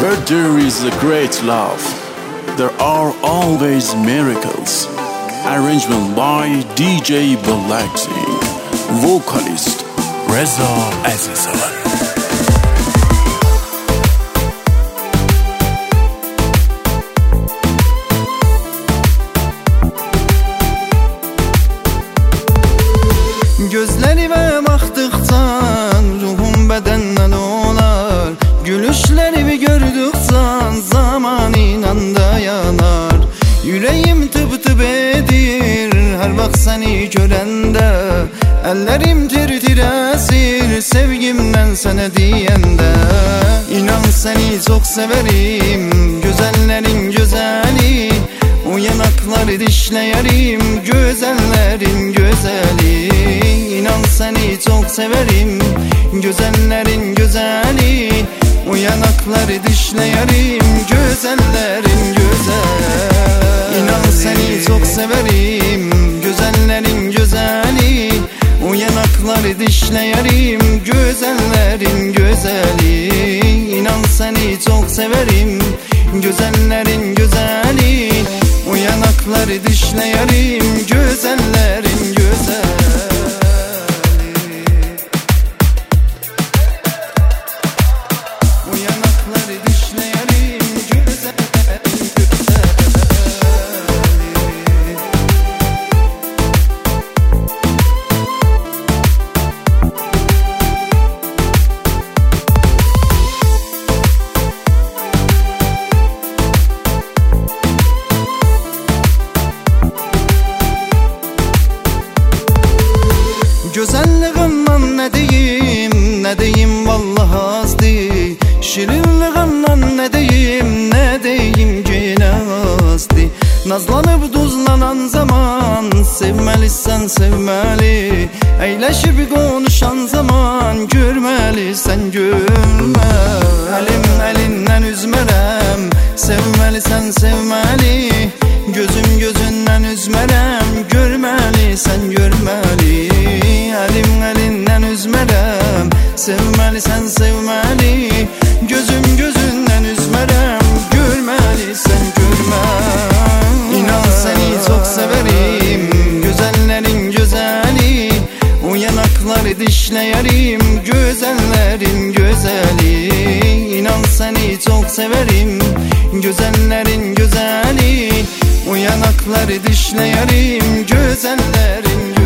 Where there is a great love, there are always miracles. Arrangement by DJ Balaxi. Vocalist Reza Azizan. Gözlerime baktıkça ruhum bedenden olar. Gülüşlerimi gördükçe zaman inanda yanar. Yüreğim tıp tıp edir her vakt seni görende. Ellerim tir tir esir sevgimden sana diyende. İnan seni çok severim, güzellerin güzeli. O yanakları dişleyerim, güzellerin güzeli. İnan seni çok severim, güzellerin güzeli. O yanakları dişleyerim, güzellerin güzeli. İnan seni çok severim, güzellerin güzeli. O yanakları dişleyerim, güzellerin güzeli. İnan seni çok severim, güzellerin güzeli. O yanakları dişleyerim, güzellerin güzeli. O yanakları dişleyerim, güzellerin güzeli. Güzelliğinden ne deyim vallahi azdı. Şirinliğinden ne deyim gene azdı. Nazlanıp duzlanan zaman sevmelisən sevmeli. Eyleşip konuşan zaman görmelisən görmə. Elim elinden üzmerem, sevmelisən sevmeli. Gözüm gözünden üzmerem, görmelisən görmeli. Elim elinden üzmerem, sevmelisən sevmeli. Gözüm gözünden üzmerem, görmelisən görmeli. İnan seni çok severim, güzellerin güzeli. O yanakları dişleyerim, güzellerin güzeli. İnan seni çok severim, güzellerin güzeli. O yanakları dişleyerim, güzellerin güzeli.